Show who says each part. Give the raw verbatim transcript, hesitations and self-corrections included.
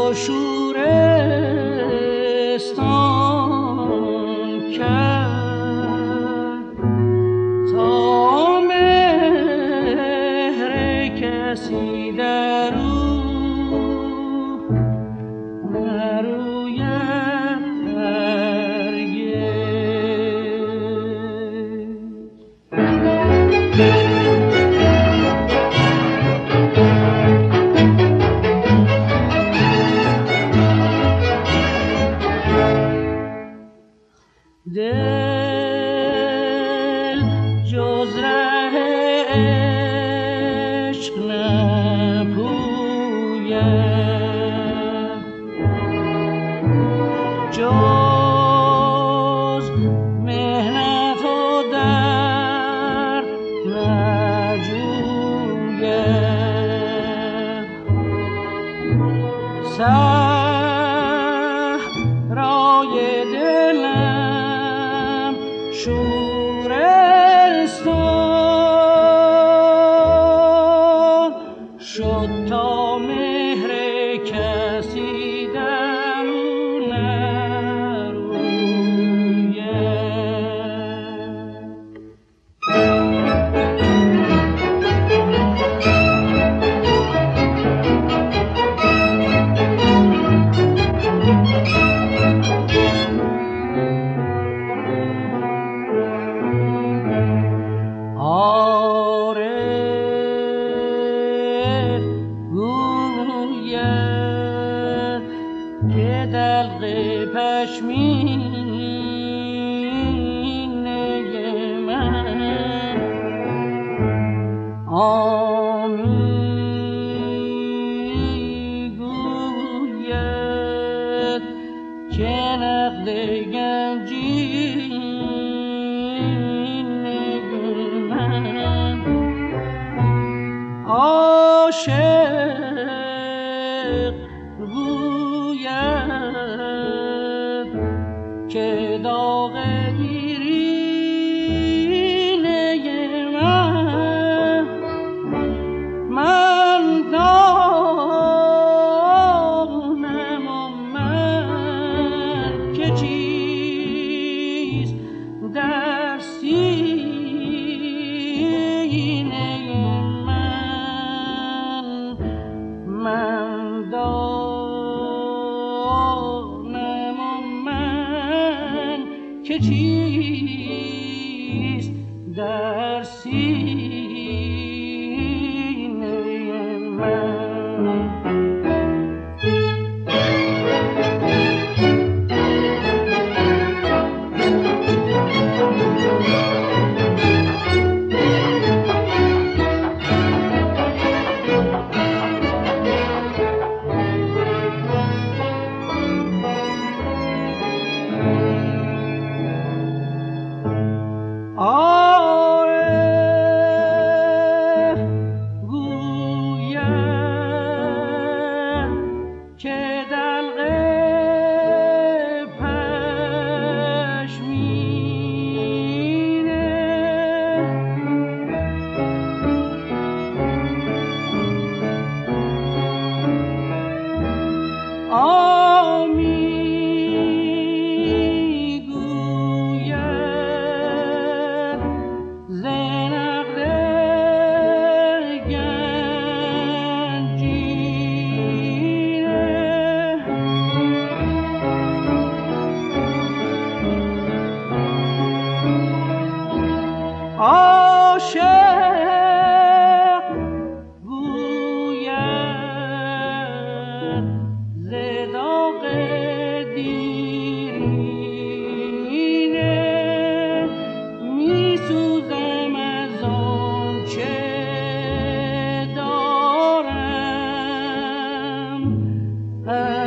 Speaker 1: شورستان کرد تا مهر کسی در او نروید هرگز. دل جز ره عشق نپوید، جز مهنت و درد نجوید. صحرای دلم شورستان شد تا مهر کسی در او نروید. عارف گوید که دلق پشمینه من آمی گوید که نقد گنجینه من. عاشق گوید که داغ دیرینه من. من دانم و من که چیست در سینه من. من دانم و من که چیست در سینه من. عارف گوید که دلق پشمینه آمی عاشق گوید ز داغ دیرینه می سوزم از آنچه دارم.